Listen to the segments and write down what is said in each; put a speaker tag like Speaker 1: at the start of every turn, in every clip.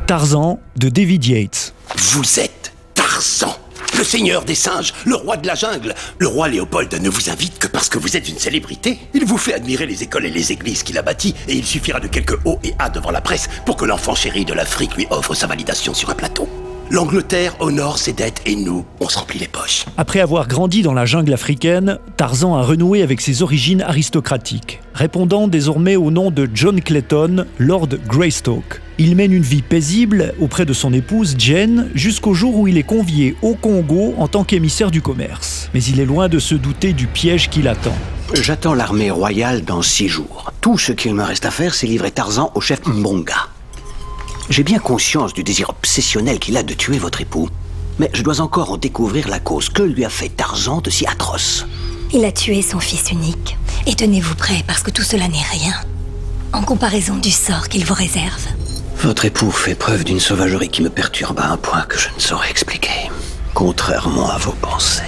Speaker 1: Tarzan de David Yates.
Speaker 2: Vous êtes Tarzan, le seigneur des singes, le roi de la jungle. Le roi Léopold ne vous invite que parce que vous êtes une célébrité. Il vous fait admirer les écoles et les églises qu'il a bâties, et il suffira de quelques hauts et A devant la presse pour que l'enfant chéri de l'Afrique lui offre sa validation sur un plateau. L'Angleterre honore ses dettes et nous, on se remplit les poches.
Speaker 1: Après avoir grandi dans la jungle africaine, Tarzan a renoué avec ses origines aristocratiques, répondant désormais au nom de John Clayton, Lord Greystoke. Il mène une vie paisible auprès de son épouse Jane jusqu'au jour où il est convié au Congo en tant qu'émissaire du commerce. Mais il est loin de se douter du piège qui l'attend.
Speaker 3: J'attends l'armée royale dans 6 jours. Tout ce qu'il me reste à faire, c'est livrer Tarzan au chef Mbonga. J'ai bien conscience du désir obsessionnel qu'il a de tuer votre époux, mais je dois encore en découvrir la cause. Que lui a fait Tarzan de si atroce?
Speaker 4: Il a tué son fils unique. Et tenez-vous prêt, parce que tout cela n'est rien en comparaison du sort qu'il vous réserve.
Speaker 3: Votre époux fait preuve d'une sauvagerie qui me perturbe à un point que je ne saurais expliquer, contrairement à vos pensées.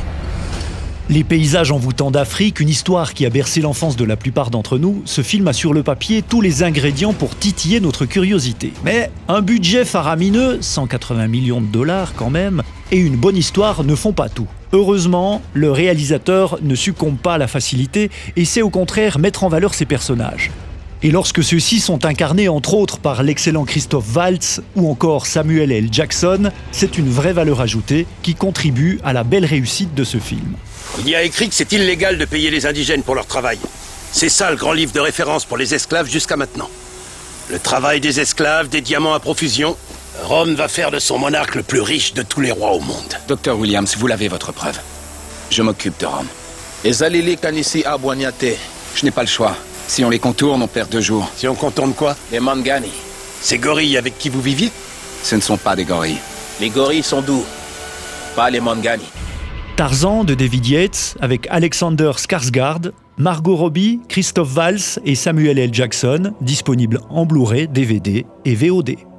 Speaker 1: Les paysages envoûtants d'Afrique, une histoire qui a bercé l'enfance de la plupart d'entre nous, ce film a sur le papier tous les ingrédients pour titiller notre curiosité. Mais un budget faramineux, 180 millions de dollars quand même, et une bonne histoire ne font pas tout. Heureusement, le réalisateur ne succombe pas à la facilité et sait au contraire mettre en valeur ses personnages. Et lorsque ceux-ci sont incarnés entre autres par l'excellent Christophe Waltz ou encore Samuel L. Jackson, c'est une vraie valeur ajoutée qui contribue à la belle réussite de ce film.
Speaker 2: Il y a écrit que c'est illégal de payer les indigènes pour leur travail. C'est ça le grand livre de référence pour les esclaves jusqu'à maintenant. Le travail des esclaves, des diamants à profusion. Rome va faire de son monarque le plus riche de tous les rois au monde.
Speaker 5: Dr Williams, vous l'avez votre preuve. Je m'occupe de Rome.
Speaker 6: Les Alili Kanisi Abouaniate.
Speaker 5: Je n'ai pas le choix. Si on les contourne, on perd 2 jours.
Speaker 2: Si on contourne quoi?
Speaker 6: Les Mangani.
Speaker 2: Ces gorilles avec qui vous vivez?
Speaker 5: Ce ne sont pas des gorilles.
Speaker 6: Les gorilles sont doux. Pas les Mangani.
Speaker 1: Tarzan de David Yates avec Alexander Skarsgård, Margot Robbie, Christophe Waltz et Samuel L. Jackson, disponible en Blu-ray, DVD et VOD.